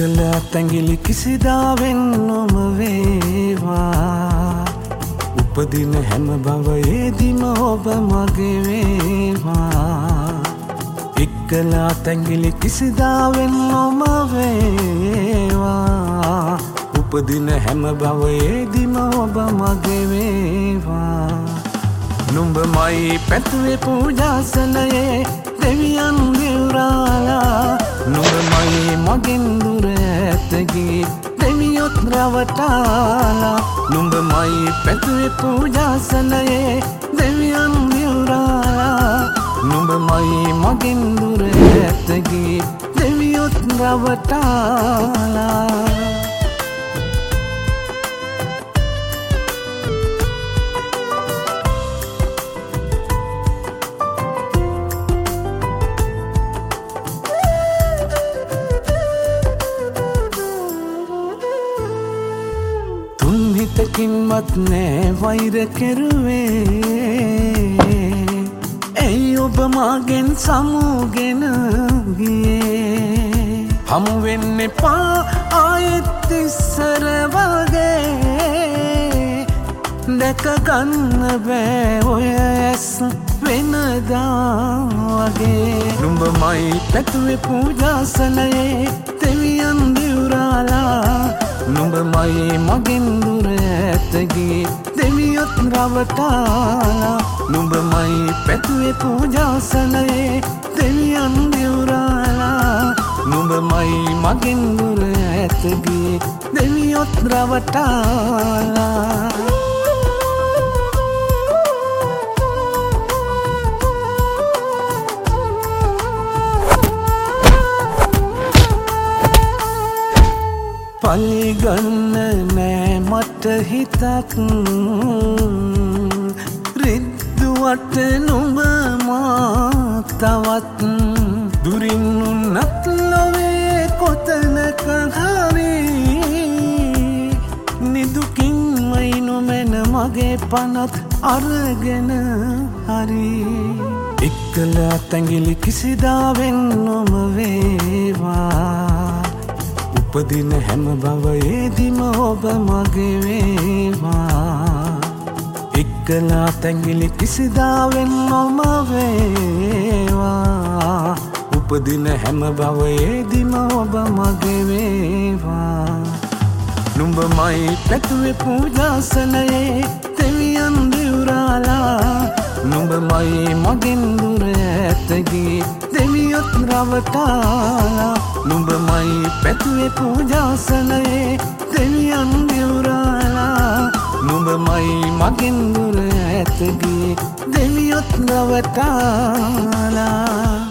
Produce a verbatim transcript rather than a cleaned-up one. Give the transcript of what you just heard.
එකලා තැඟිලි කිසිදාවෙන් නොම වේවා උපදින හැම භවයේදීම ඔබ මගේ වේවා එකලා තැඟිලි කිසිදාවෙන් නොම වේවා උපදින හැම භවයේදීම ඔබ මගේ වේවා නුඹමයි පැතුවේ පූජාසනයේ දෙවියන් දිවුරාලා නුඹමයි මගෙන් දුර ඇතගී දෙවියොත් රවටාලා නුඹමයි පැතුවේ පූජාසනයේ දෙවියන් දිවුරාලා නුඹමයි මගෙන් දුර ඇතගී දෙවියොත් රවටාලා හිතකින්වත් නෑ වෛර කෙරුවේ ඇයි ඔබ මාගෙන් සමුගෙන ගියේ හමුවෙන්න එපා ආයෙත් ඉස්සර වගේ දැකගන්න බෑ ඔය ඇස් වෙනදා වගේ නුඹමයි පැතුවේ පූජාසනයේ දෙවියන් දිවුරාලා නුඹමයි මගෙන් දුර ඇතගී දෙවියොත් රවටාලා නුඹමයි පැතුවේ පූජාසනයේ දෙවියන් දිවුරාලා නුඹමයි මගෙන් දුර ඇතගී දෙවියොත් රවටාලා පල්ගන්න නෑ මට හිතක් රිද්දුවට නුඹ මා තවත් දුරින් උන්නත් ලොවේ කොතනක හරි නිදුකින්මයි නොමැන මගේ පනත් අරගෙන හරි එකලා තැඟිලි කිසිදාවෙන් නොම වේවා උපදින හැම භවයේදීම ඔබ මගේ වේවා එකලා තැඟිලි කිසිදාවෙන් නොම වේවා උපදින හැම භවයේදීම ඔබ මගේ වේවා නුඹමයි පැතුවේ පූජාසනයේ දෙවියන් දිවුරාලා නුඹමයි මගෙන් දුර ඇතගී දෙවියොත් රවටාලා නුඹමයි පැතුවේ පූජාසනයේ දෙවියන් දිවුරාලා නුඹමයි මගෙන් දුර ඇතගී දෙවියොත් රවටාලා